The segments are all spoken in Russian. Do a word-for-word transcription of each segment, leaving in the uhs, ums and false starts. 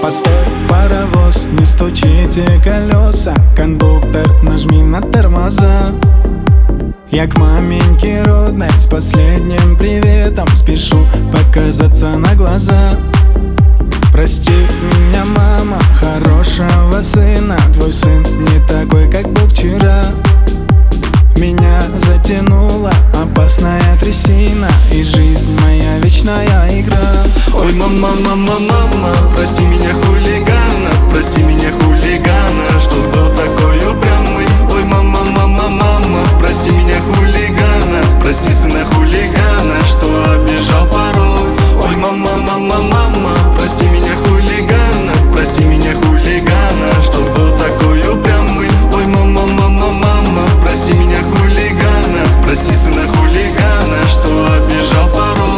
Постой, паровоз, не стучите колеса. Кондуктор, нажми на тормоза. Я к маменьке родной с последним приветом спешу показаться на глаза. Прости меня, мама, хорошего сына. Твой сын не такой, как был вчера. Меня затянула опасная трясина, и жизнь моя вечная игра. Ой, мама, мама, мама, прости меня, хулигана, прости меня, хулигана, что был такой упрямый. Ой, мама, мама, мама, прости меня, хулигана, прости сына хулигана, что обижал порой. Ой, мама, мама, мама, прости меня, хулигана, прости меня, хулигана, что был такой упрямый. Ой, мама, мама, мама, прости меня, хулигана, прости сына хулигана, что обижал порой.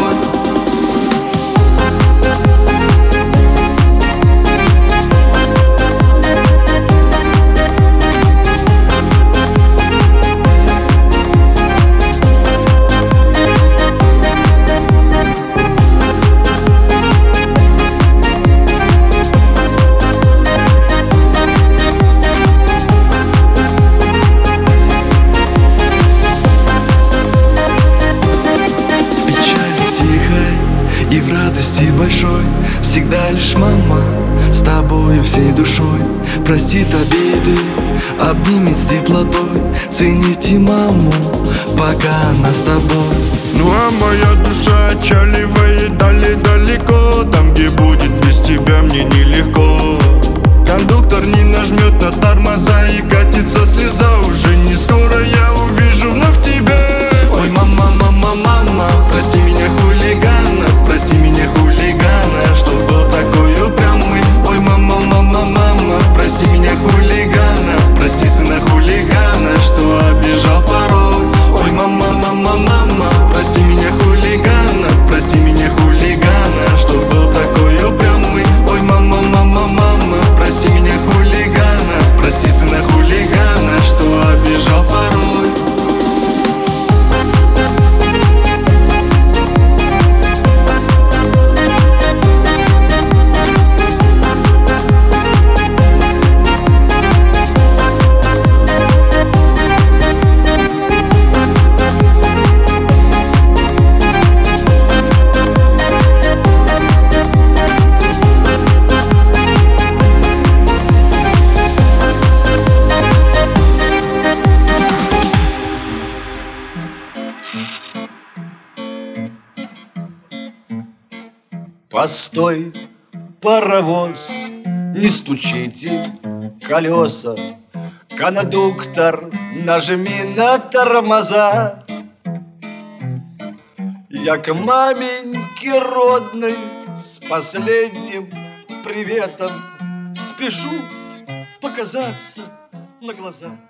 И в радости большой всегда лишь мама с тобою всей душой простит обиды, обнимет с теплотой. Цените маму, пока она с тобой. Ну а моя душа отчаливает дали далеко, там, где будет без тебя мне нелегко. Кондуктор не нажмет на тормоза, и катится слеза. Уже не скоро я увижу вновь тебя. Ой, мама, мама, мама, прости меня, хулигана, прости меня, хулигана, что был такой упрямый. Ой, мама, мама, мама, прости меня, хулигана, прости сына хулигана, что обижал порой. Ой, мама, мама, мама, прости меня, хулигана, прости меня, хулигана, что был такой упрямый. Ой, мама, мама, мама, прости меня, хулигана, прости сына хулигана, что обижал порой. Постой, паровоз, не стучите колеса. Кондуктор, нажми на тормоза. Я к маменьке родной с последним приветом спешу показаться на глаза.